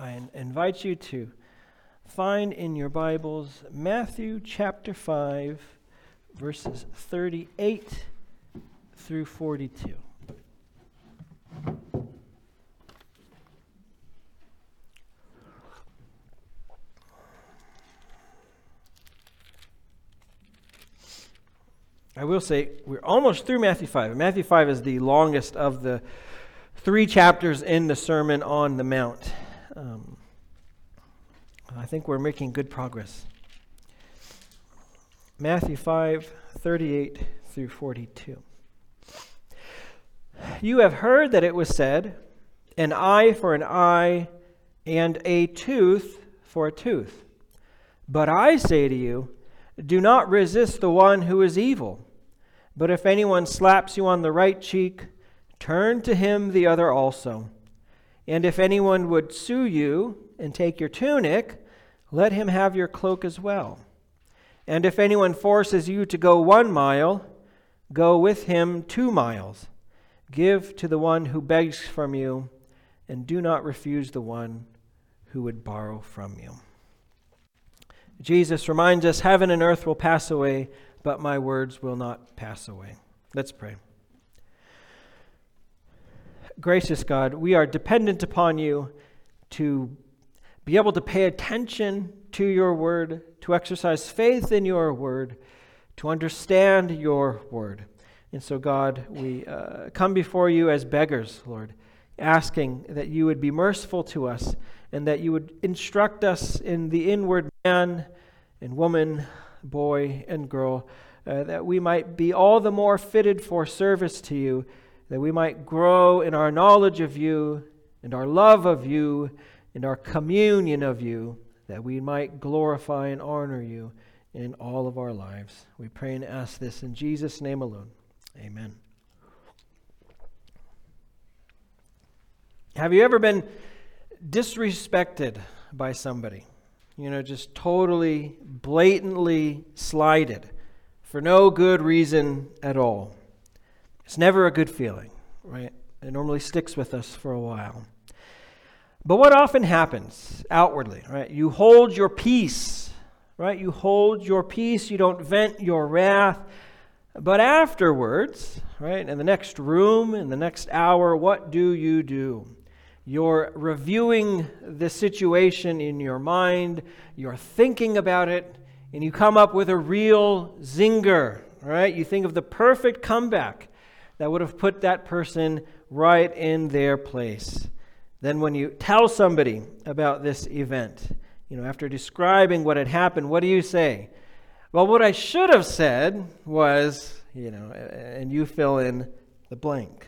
I invite you to find in your Bibles Matthew chapter 5, verses 38 through 42. I will say we're almost through Matthew 5. Matthew 5 is the longest of the 3 chapters in the Sermon on the Mount. I think we're making good progress. Matthew 5, 38 through 42. You have heard that it was said, an eye for an eye and a tooth for a tooth. But I say to you, do not resist the one who is evil. But if anyone slaps you on the right cheek, turn to him the other also. And if anyone would sue you and take your tunic, let him have your cloak as well. And if anyone forces you to go 1 mile, go with him 2 miles. Give to the one who begs from you, and do not refuse the one who would borrow from you. Jesus reminds us, heaven and earth will pass away, but my words will not pass away. Let's pray. Gracious God, we are dependent upon you to be able to pay attention to your word, to exercise faith in your word, to understand your word. And so, God, we come before you as beggars, Lord, asking that you would be merciful to us and that you would instruct us in the inward man and woman, boy and girl, that we might be all the more fitted for service to you, that we might grow in our knowledge of you and our love of you and our communion of you, that we might glorify and honor you in all of our lives. We pray and ask this in Jesus' name alone. Amen. Have you ever been disrespected by somebody? Just totally, blatantly slighted for no good reason at all. It's never a good feeling, right? It normally sticks with us for a while. But what often happens outwardly, right? You hold your peace, right? You hold your peace. You don't vent your wrath. But afterwards, right, in the next room, in the next hour, what do? You're reviewing the situation in your mind. You're thinking about it, and you come up with a real zinger, right? You think of the perfect comeback that would have put that person right in their place. Then when you tell somebody about this event, after describing what had happened, what do you say? Well, what I should have said was, and you fill in the blank.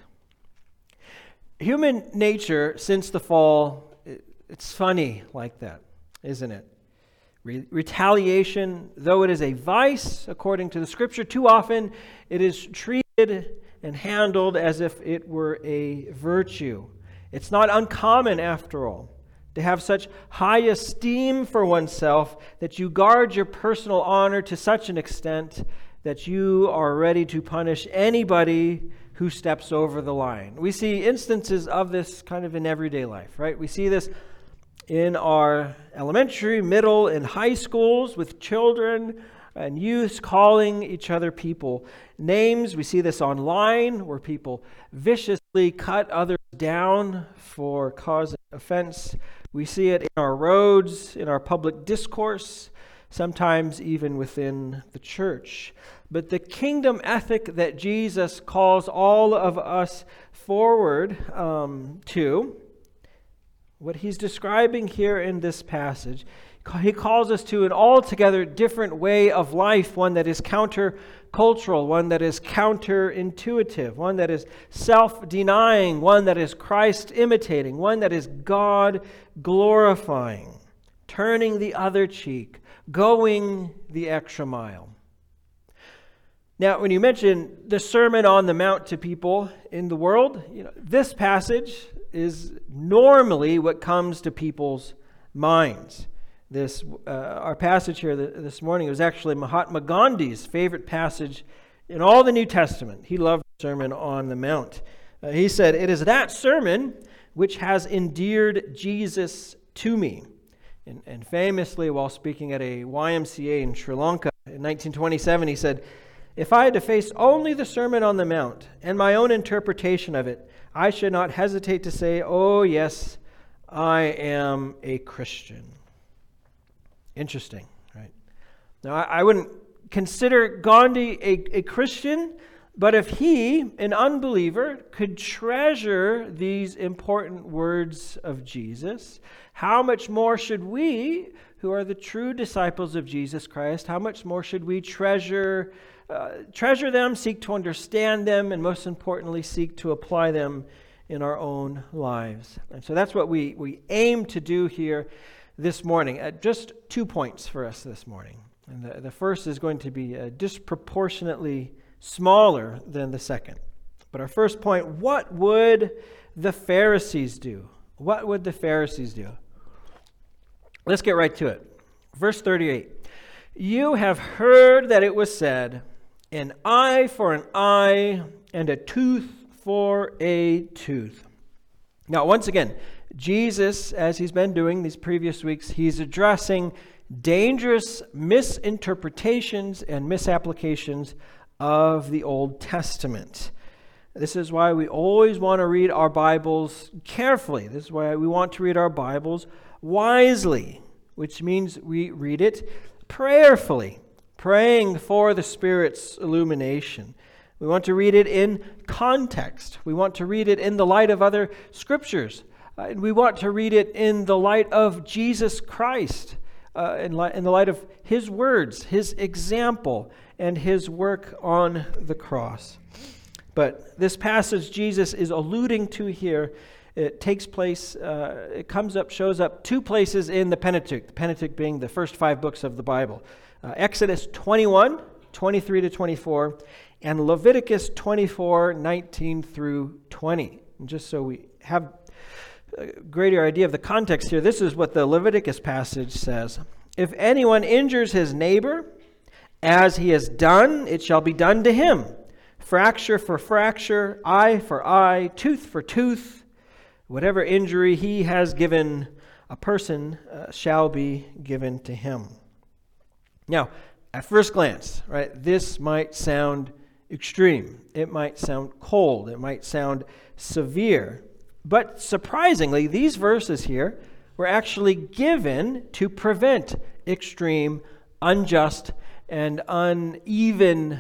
Human nature, since the fall, it's funny like that, isn't it? Retaliation, though it is a vice, according to the Scripture, too often it is treated and handled as if it were a virtue. It's not uncommon, after all, to have such high esteem for oneself that you guard your personal honor to such an extent that you are ready to punish anybody who steps over the line. We see instances of this kind of in everyday life, right? We see this in our elementary, middle, and high schools with children and youths calling each other people names. We see this online where people viciously cut others down for causing offense. We see it in our roads, in our public discourse, sometimes even within the church. But the kingdom ethic that Jesus calls all of us forward to, what he's describing here in this passage, he calls us to an altogether different way of life, one that is counter-cultural, one that is counterintuitive, one that is self-denying, one that is Christ-imitating, one that is God-glorifying, turning the other cheek, going the extra mile. Now, when you mention the Sermon on the Mount to people in the world, this passage is normally what comes to people's minds. Our passage here this morning was actually Mahatma Gandhi's favorite passage in all the New Testament. He loved the Sermon on the Mount. He said, "It is that sermon which has endeared Jesus to me. And famously, while speaking at a YMCA in Sri Lanka in 1927, he said, "If I had to face only the Sermon on the Mount and my own interpretation of it, I should not hesitate to say, 'Oh, yes, I am a Christian.'" Interesting, right? Now, I wouldn't consider Gandhi a Christian, but if he, an unbeliever, could treasure these important words of Jesus, how much more should we, who are the true disciples of Jesus Christ, how much more should we treasure them, seek to understand them, and most importantly, seek to apply them in our own lives? And so that's what we aim to do here this morning. Just 2 points for us this morning. And the first is going to be disproportionately smaller than the second. But our first point, what would the Pharisees do? What would the Pharisees do? Let's get right to it. Verse 38. "You have heard that it was said, 'An eye for an eye, and a tooth for a tooth.'" Now, once again, Jesus, as he's been doing these previous weeks, he's addressing dangerous misinterpretations and misapplications of the Old Testament. This is why we always want to read our Bibles carefully. This is why we want to read our Bibles wisely, which means we read it prayerfully, praying for the Spirit's illumination. We want to read it in context. We want to read it in the light of other scriptures. And we want to read it in the light of Jesus Christ, in the light of his words, his example, and his work on the cross. But this passage Jesus is alluding to here, it takes place, shows up 2 places in the Pentateuch being the first 5 books of the Bible. Exodus 21, 23 to 24, and Leviticus 24, 19 through 20. And just so we have a greater idea of the context here, this is what the Leviticus passage says. "If anyone injures his neighbor, as he has done, it shall be done to him. Fracture for fracture, eye for eye, tooth for tooth. Whatever injury he has given a person shall be given to him." Now, at first glance, right, this might sound extreme. It might sound cold. It might sound severe. But surprisingly, these verses here were actually given to prevent extreme, unjust, and uneven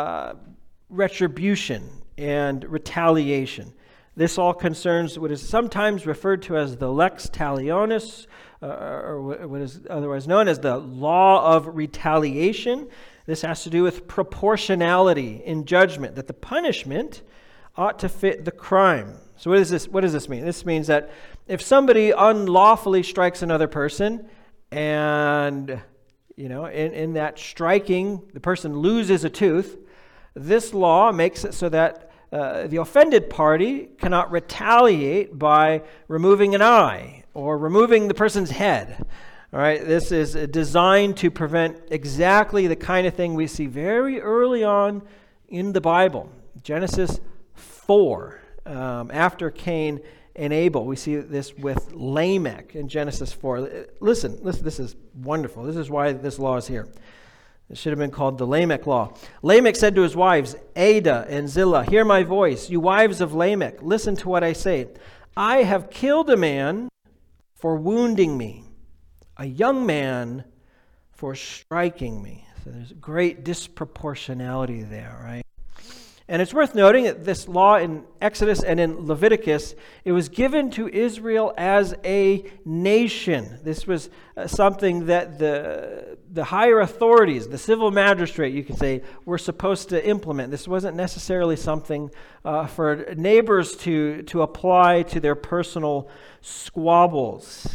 retribution and retaliation. This all concerns what is sometimes referred to as the lex talionis, or what is otherwise known as the law of retaliation. This has to do with proportionality in judgment, that the punishment ought to fit the crime. So what does this mean? This means that if somebody unlawfully strikes another person, and in that striking, the person loses a tooth, this law makes it so that the offended party cannot retaliate by removing an eye or removing the person's head. All right, this is designed to prevent exactly the kind of thing we see very early on in the Bible. Genesis 4, after Cain and Abel. We see this with Lamech in Genesis 4. Listen, this is wonderful. This is why this law is here. It should have been called the Lamech law. Lamech said to his wives, Adah and Zillah, "Hear my voice, you wives of Lamech. Listen to what I say. I have killed a man for wounding me, a young man for striking me." So there's great disproportionality there, right? And it's worth noting that this law in Exodus and in Leviticus, it was given to Israel as a nation. This was something that the higher authorities, the civil magistrate, you could say, were supposed to implement. This wasn't necessarily something for neighbors to apply to their personal squabbles.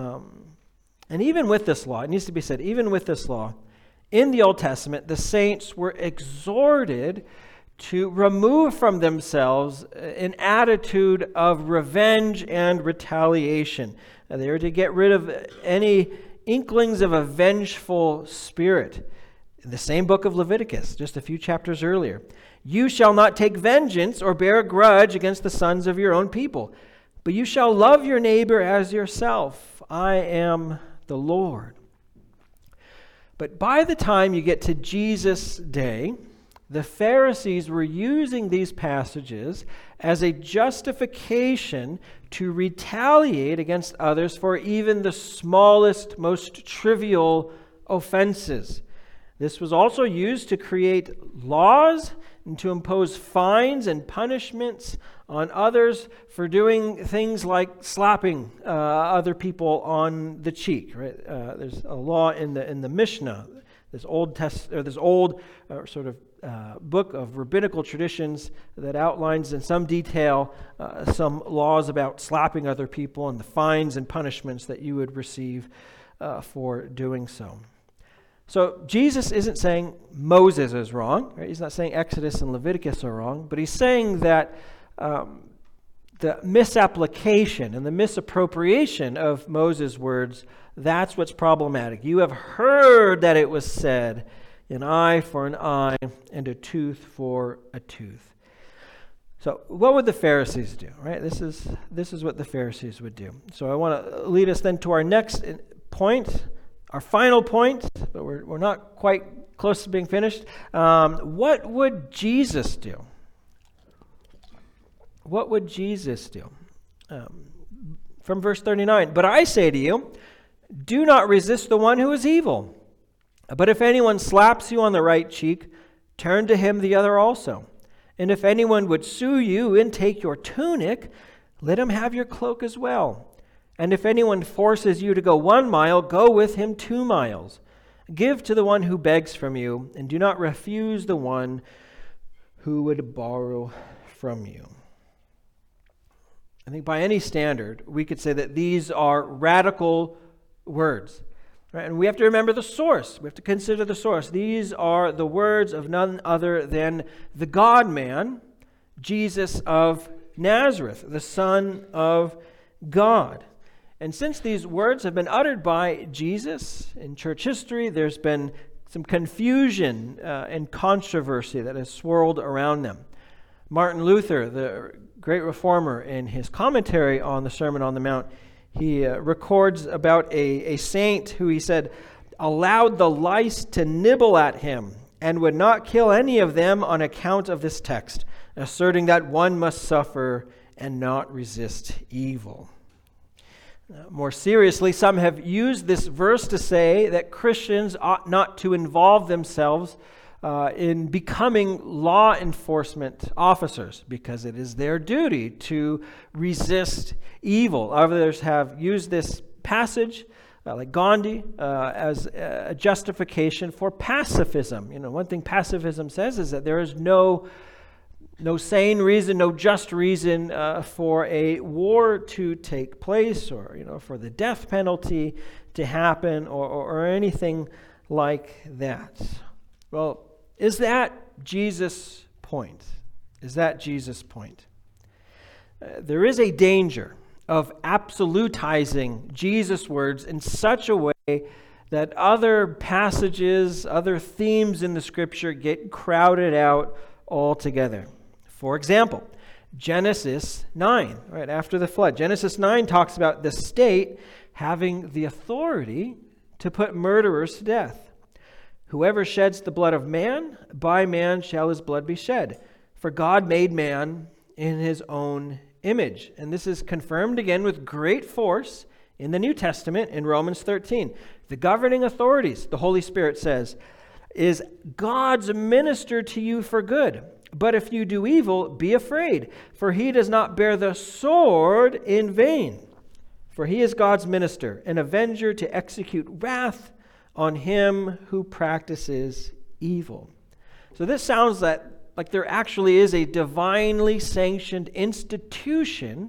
And even with this law, it needs to be said, even with this law, in the Old Testament, the saints were exhorted to remove from themselves an attitude of revenge and retaliation. They were to get rid of any inklings of a vengeful spirit. In the same book of Leviticus, just a few chapters earlier, "You shall not take vengeance or bear a grudge against the sons of your own people, but you shall love your neighbor as yourself. I am the Lord. But by the time you get to Jesus' day, the Pharisees were using these passages as a justification to retaliate against others for even the smallest, most trivial offenses. This was also used to create laws and to impose fines and punishments on others for doing things like slapping other people on the cheek. Right? There's a law in the Mishnah, this old book of rabbinical traditions that outlines in some detail some laws about slapping other people and the fines and punishments that you would receive for doing so. So Jesus isn't saying Moses is wrong. Right? He's not saying Exodus and Leviticus are wrong, but he's saying that the misapplication and the misappropriation of Moses' words, that's what's problematic. You have heard that it was said, an eye for an eye and a tooth for a tooth. So what would the Pharisees do? Right? This is what the Pharisees would do. So I want to lead us then to our next point, our final point, but we're not quite close to being finished. What would Jesus do? What would Jesus do? From verse 39, but I say to you, do not resist the one who is evil. But if anyone slaps you on the right cheek, turn to him the other also. And if anyone would sue you and take your tunic, let him have your cloak as well. And if anyone forces you to go 1 mile, go with him 2 miles. Give to the one who begs from you, and do not refuse the one who would borrow from you. I think by any standard, we could say that these are radical words. Right? And we have to remember the source. We have to consider the source. These are the words of none other than the God-man, Jesus of Nazareth, the Son of God. And since these words have been uttered by Jesus in church history, there's been some confusion and controversy that has swirled around them. Martin Luther, the great reformer, in his commentary on the Sermon on the Mount, he records about a saint who, he said, allowed the lice to nibble at him and would not kill any of them on account of this text, asserting that one must suffer and not resist evil. More seriously, some have used this verse to say that Christians ought not to involve themselves in becoming law enforcement officers because it is their duty to resist evil. Others have used this passage, like Gandhi, as a justification for pacifism. You know, one thing pacifism says is that there is no sane reason, no just reason for a war to take place, or for the death penalty to happen, or anything like that. Well, is that Jesus' point? Is that Jesus' point? There is a danger of absolutizing Jesus' words in such a way that other passages, other themes in the Scripture get crowded out altogether. For example, Genesis 9, right after the flood. Genesis 9 talks about the state having the authority to put murderers to death. Whoever sheds the blood of man, by man shall his blood be shed. For God made man in his own image. And this is confirmed again with great force in the New Testament in Romans 13. The governing authorities, the Holy Spirit says, is God's minister to you for good. But if you do evil, be afraid, for he does not bear the sword in vain. For he is God's minister, an avenger to execute wrath on him who practices evil. So this sounds like there actually is a divinely sanctioned institution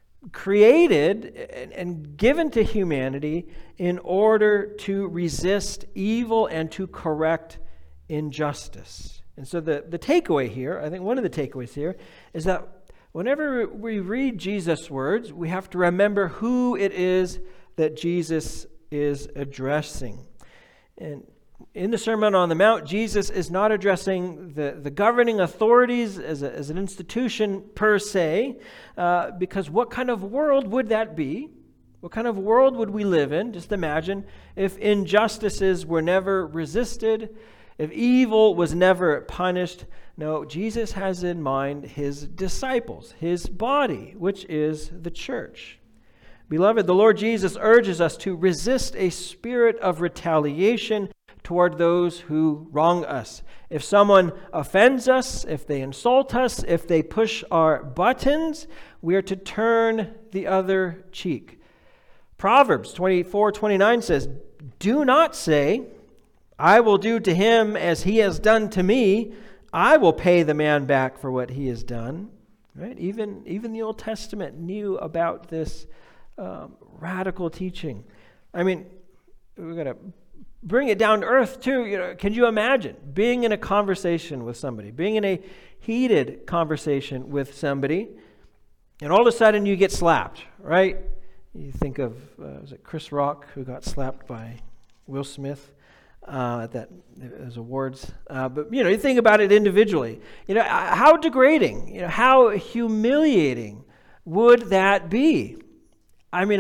created and given to humanity in order to resist evil and to correct injustice. And so the takeaway here, I think one of the takeaways here, is that whenever we read Jesus' words, we have to remember who it is that Jesus is addressing. And in the Sermon on the Mount, Jesus is not addressing the governing authorities as an institution per se, because what kind of world would that be What kind of world would we live in? Just imagine if injustices were never resisted, if evil was never punished. No, Jesus has in mind his disciples, his body, which is the church. Beloved, the Lord Jesus urges us to resist a spirit of retaliation toward those who wrong us. If someone offends us, if they insult us, if they push our buttons, we are to turn the other cheek. Proverbs 24:29 says, "Do not say, 'I will do to him as he has done to me. I will pay the man back for what he has done.'" Right? Even the Old Testament knew about this radical teaching. I mean, we've got to bring it down to earth too. Can you imagine being in a conversation with somebody, being in a heated conversation with somebody, and all of a sudden you get slapped, right? You think of, was it Chris Rock who got slapped by Will Smith at those awards? But, you think about it individually. How degrading, how humiliating would that be? I mean,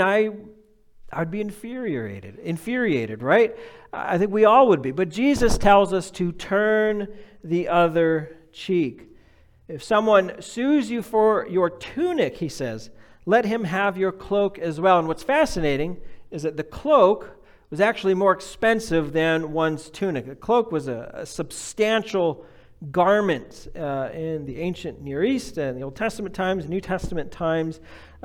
I'd be infuriated, right? I think we all would be. But Jesus tells us to turn the other cheek. If someone sues you for your tunic, he says, let him have your cloak as well. And what's fascinating is that the cloak was actually more expensive than one's tunic. The cloak was a substantial garment in the ancient Near East and the Old Testament times, New Testament times.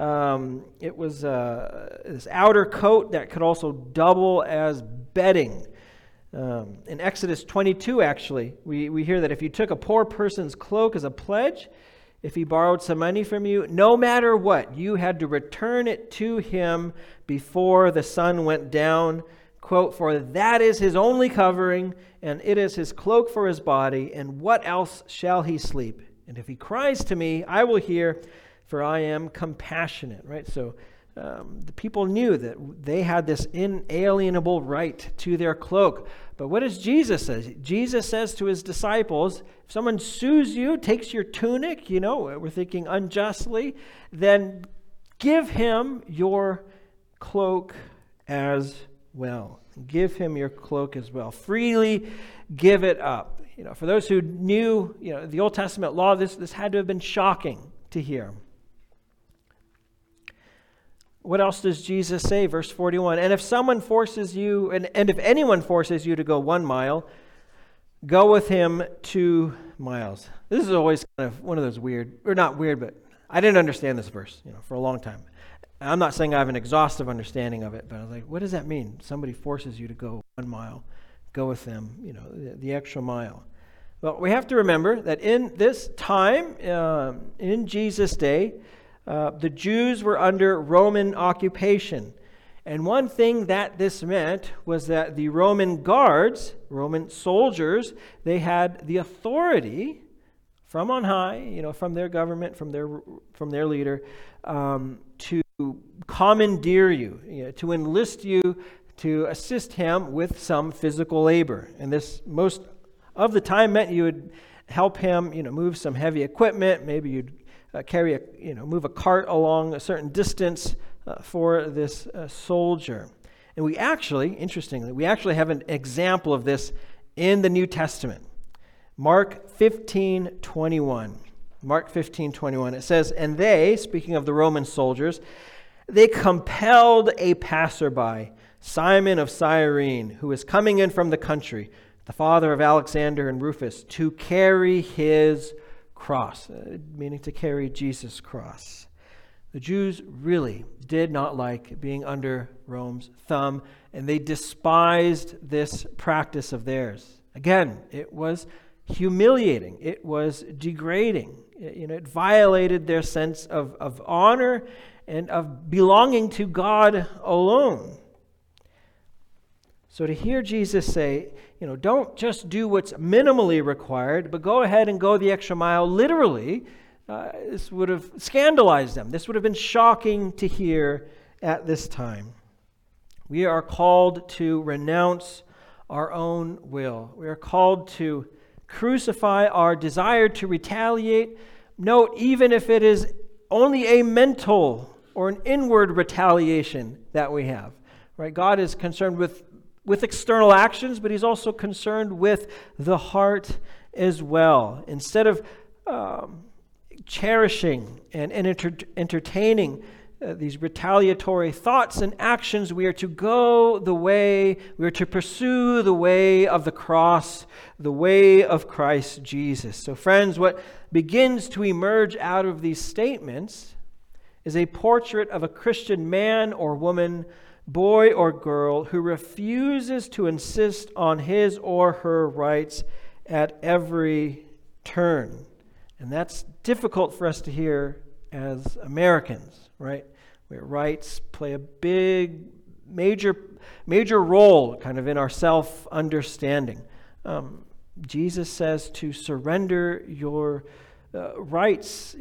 It was this outer coat that could also double as bedding. In Exodus 22, actually, we hear that if you took a poor person's cloak as a pledge, if he borrowed some money from you, no matter what, you had to return it to him before the sun went down. Quote, "For that is his only covering, and it is his cloak for his body, and what else shall he sleep? And if he cries to me, I will hear, for I am compassionate." Right? So the people knew that they had this inalienable right to their cloak. But what does Jesus say? Jesus says to his disciples, if someone sues you, takes your tunic, we're thinking unjustly, then give him your cloak as well. Give him your cloak as well. Freely give it up. For those who knew, the Old Testament law, this had to have been shocking to hear. What else does Jesus say? Verse 41, "And if someone forces you, and if anyone forces you to go 1 mile, go with him 2 miles." This is always kind of one of those weird, or not weird, but I didn't understand this verse, for a long time. I'm not saying I have an exhaustive understanding of it, but I was like, what does that mean? Somebody forces you to go 1 mile, go with them, the extra mile. Well, we have to remember that in this time, in Jesus' day, the Jews were under Roman occupation. And one thing that this meant was that the Roman guards, Roman soldiers, they had the authority from on high, from their government, from their leader, to commandeer you, to enlist you to assist him with some physical labor. And this most of the time meant you would help him, move some heavy equipment. Maybe you'd move a cart along a certain distance for this soldier. And interestingly, we actually have an example of this in the New Testament. Mark 15:21. Mark 15:21. It says, "And they," speaking of the Roman soldiers, "they compelled a passerby, Simon of Cyrene, who was coming in from the country, the father of Alexander and Rufus, to carry his cross," meaning to carry Jesus' cross. The Jews really did not like being under Rome's thumb, and they despised this practice of theirs. Again, it was humiliating. It was degrading. It violated their sense of honor and of belonging to God alone. So to hear Jesus say, don't just do what's minimally required, but go ahead and go the extra mile, literally, this would have scandalized them. This would have been shocking to hear at this time. We are called to renounce our own will. We are called to crucify our desire to retaliate. Note, even if it is only a mental or an inward retaliation that we have. Right? God is concerned with external actions, but he's also concerned with the heart as well. Instead of cherishing and entertaining these retaliatory thoughts and actions, we are to we are to pursue the way of the cross, the way of Christ Jesus. So friends, what begins to emerge out of these statements is a portrait of a Christian man or woman, boy or girl, who refuses to insist on his or her rights at every turn. And that's difficult for us to hear as Americans, right? Where rights play a big, major role kind of in our self-understanding. Jesus says to surrender your rights,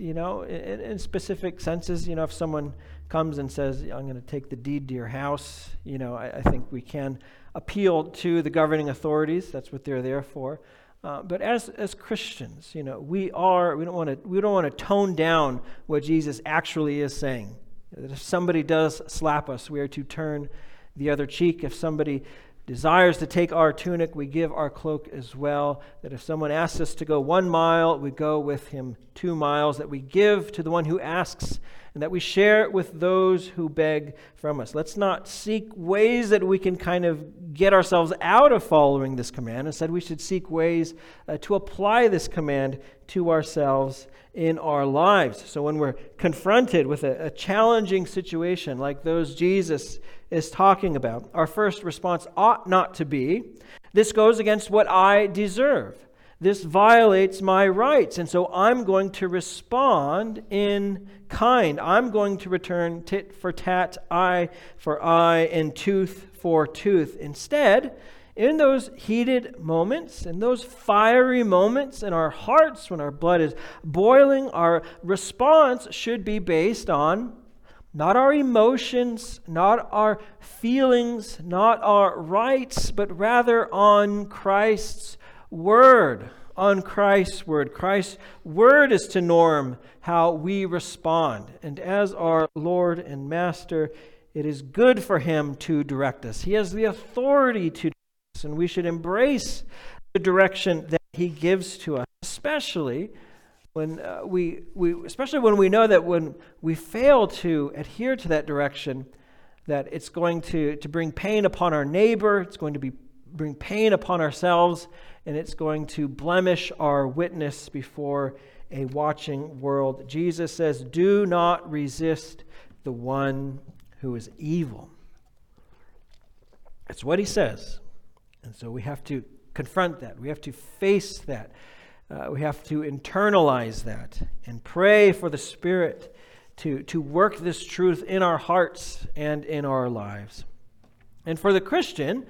in specific senses. If someone comes and says, I'm going to take the deed to your house, I think we can appeal to the governing authorities. That's what they're there for. But as Christians, we don't want to tone down what Jesus actually is saying. That if somebody does slap us, we are to turn the other cheek. If somebody desires to take our tunic, we give our cloak as well. That if someone asks us to go 1 mile, we go with him 2 miles. That we give to the one who asks, and that we share with those who beg from us. Let's not seek ways that we can kind of get ourselves out of following this command. Instead, we should seek ways to apply this command to ourselves in our lives. So when we're confronted with a challenging situation like those Jesus is talking about, our first response ought not to be, this goes against what I deserve. This violates my rights, and so I'm going to respond in kind. I'm going to return tit for tat, eye for eye, and tooth for tooth. Instead, in those heated moments, in those fiery moments in our hearts when our blood is boiling, our response should be based on not our emotions, not our feelings, not our rights, but rather on Christ's Word. On Christ's Word. Christ's Word is to norm how we respond. And as our Lord and Master, it is good for Him to direct us. He has the authority to direct us, and we should embrace the direction that He gives to us, especially when we know that when we fail to adhere to that direction, that it's going to bring pain upon our neighbor, it's going to bring pain upon ourselves, and it's going to blemish our witness before a watching world. Jesus says, do not resist the one who is evil. That's what He says. And so we have to confront that. We have to face that. We have to internalize that and pray for the Spirit to work this truth in our hearts and in our lives. And for the Christian,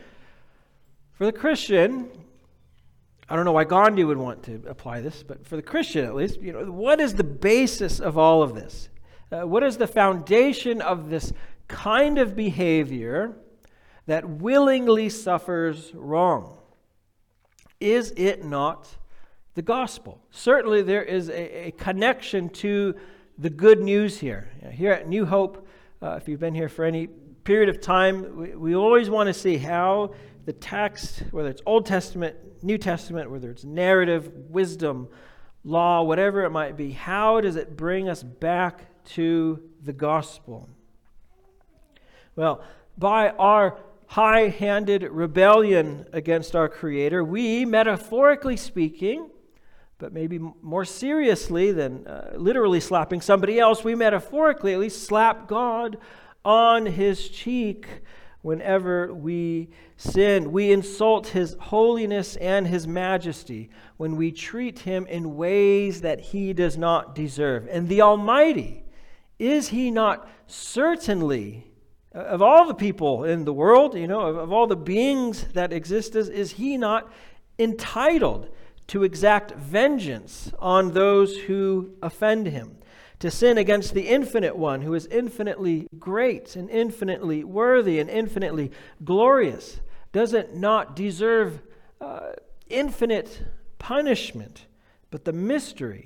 I don't know why Gandhi would want to apply this, but for the Christian at least, what is the basis of all of this? What is the foundation of this kind of behavior that willingly suffers wrong? Is it not the gospel? Certainly there is a connection to the good news here. Here at New Hope, if you've been here for any period of time, we always want to see how the text, whether it's Old Testament, New Testament, whether it's narrative, wisdom, law, whatever it might be, how does it bring us back to the gospel? Well, by our high-handed rebellion against our Creator, we, metaphorically speaking, but maybe more seriously than literally slapping somebody else, we metaphorically at least slap God on His cheek whenever we sin. We insult His holiness and His majesty when we treat Him in ways that He does not deserve. And the Almighty, is He not certainly, of all the people in the world, of all the beings that exist, is He not entitled to exact vengeance on those who offend Him? To sin against the infinite one who is infinitely great and infinitely worthy and infinitely glorious, does it not deserve infinite punishment? But the mystery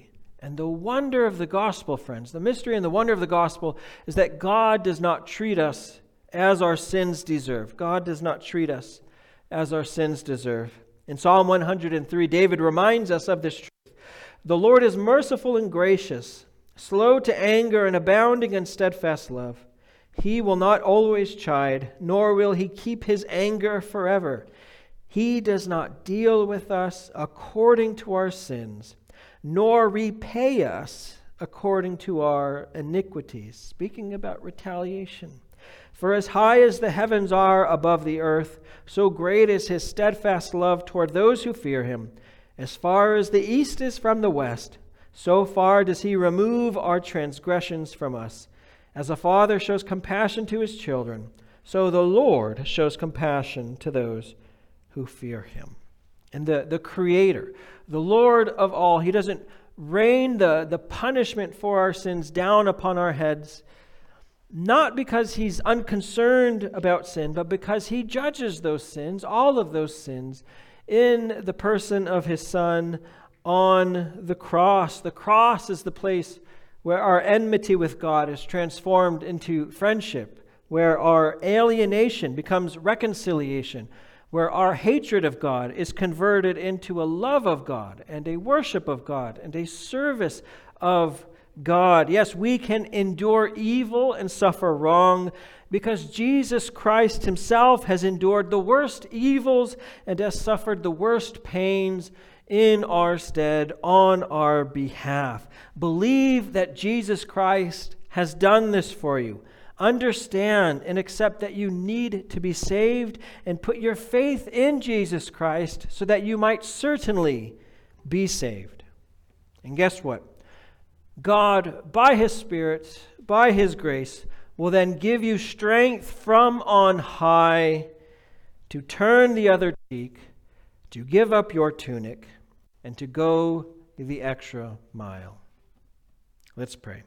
And the wonder of the gospel, friends, the mystery and the wonder of the gospel is that God does not treat us as our sins deserve. God does not treat us as our sins deserve. In Psalm 103, David reminds us of this truth. The Lord is merciful and gracious, slow to anger and abounding in steadfast love. He will not always chide, nor will he keep his anger forever. He does not deal with us according to our sins, nor repay us according to our iniquities. Speaking about retaliation. For as high as the heavens are above the earth, so great is his steadfast love toward those who fear him. As far as the east is from the west, so far does he remove our transgressions from us. As a father shows compassion to his children, so the Lord shows compassion to those who fear him. And the Creator, the Lord of all, he doesn't rain the punishment for our sins down upon our heads, not because he's unconcerned about sin, but because he judges those sins, all of those sins, in the person of his Son on the cross. The cross is the place where our enmity with God is transformed into friendship, where our alienation becomes reconciliation, where our hatred of God is converted into a love of God and a worship of God and a service of God. Yes, we can endure evil and suffer wrong because Jesus Christ himself has endured the worst evils and has suffered the worst pains in our stead on our behalf. Believe that Jesus Christ has done this for you. Understand and accept that you need to be saved and put your faith in Jesus Christ so that you might certainly be saved. And guess what? God, by his Spirit, by his grace, will then give you strength from on high to turn the other cheek, to give up your tunic, and to go the extra mile. Let's pray.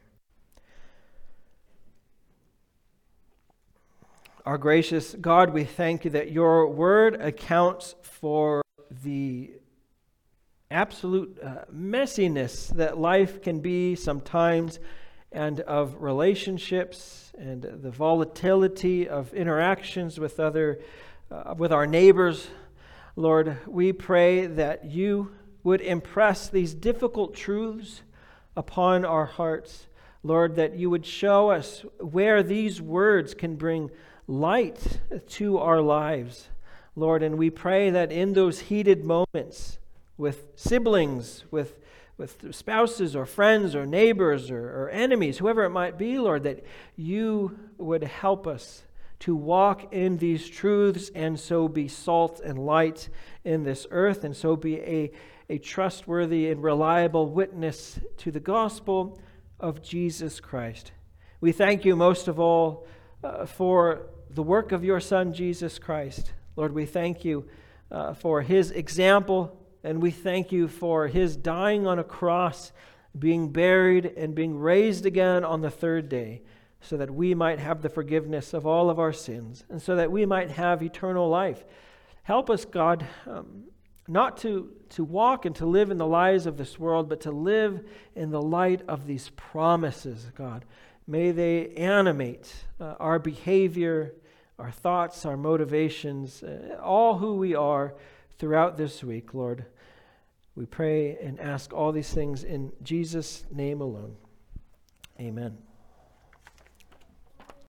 Our gracious God, we thank you that your word accounts for the absolute messiness that life can be sometimes, and of relationships and the volatility of interactions with with our neighbors. Lord, we pray that you would impress these difficult truths upon our hearts. Lord, that you would show us where these words can bring light to our lives. Lord, and we pray that in those heated moments with siblings, with spouses or friends or neighbors or enemies, whoever it might be, Lord, that you would help us to walk in these truths and so be salt and light in this earth and so be a trustworthy and reliable witness to the gospel of Jesus Christ. We thank you most of all for the work of your Son, Jesus Christ. Lord, we thank you for his example, and we thank you for his dying on a cross, being buried, and being raised again on the third day, so that we might have the forgiveness of all of our sins, and so that we might have eternal life. Help us, God, not to walk and to live in the lies of this world, but to live in the light of these promises, God. May they animate our behavior, our thoughts, our motivations, all who we are throughout this week, Lord. We pray and ask all these things in Jesus' name alone. Amen.